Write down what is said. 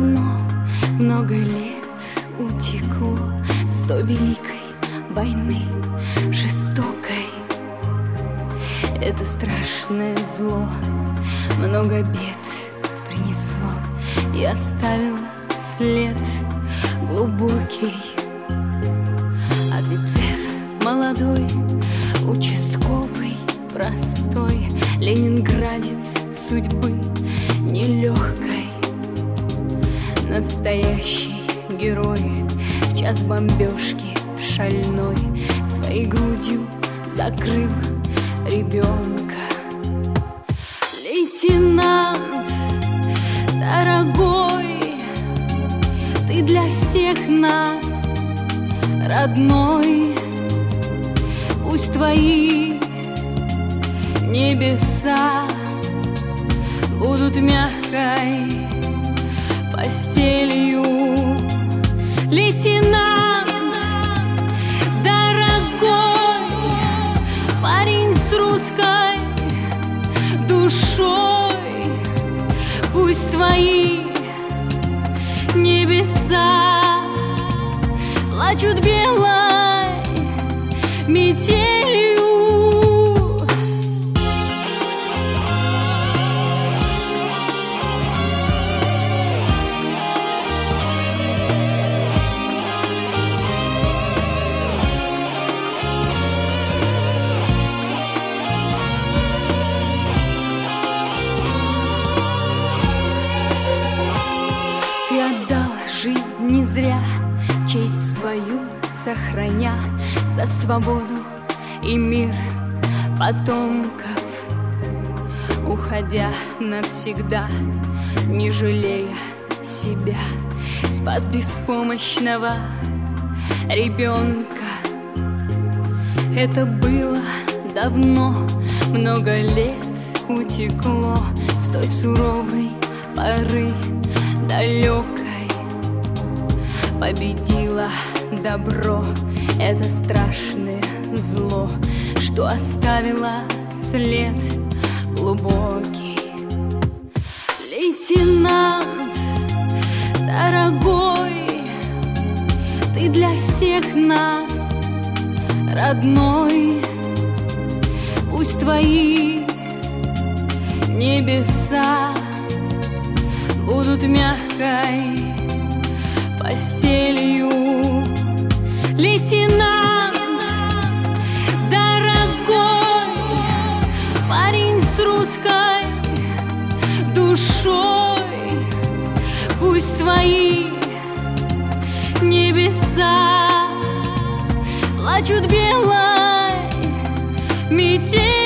давно, много лет утекло с той великой войны жестокой. Это страшное зло много бед принесло и оставило след глубокий. Офицер молодой, участковый, простой, ленинградец судьбы нелегкой. Настоящий герой в час бомбежки шальной своей грудью закрыл ребенка. Лейтенант, дорогой, ты для всех нас родной. Пусть твои небеса будут мягкой постелью. Лейтенант, дорогой, парень с русской душой, пусть твои небеса плачут белой метелью. Ты отдал жизнь не зря, честь свою сохраня, за свободу и мир потомков. Уходя навсегда, не жалея себя, спас беспомощного ребенка. Это было давно, много лет утекло с той суровой поры далекой. Победило добро, это страшное зло, что оставило след глубокий. Лейтенант, дорогой, ты для всех нас родной. Пусть твои небеса будут мягкой постелью. Лейтенант, дорогой, парень с русской душой, пусть твои небеса плачут белой метелью.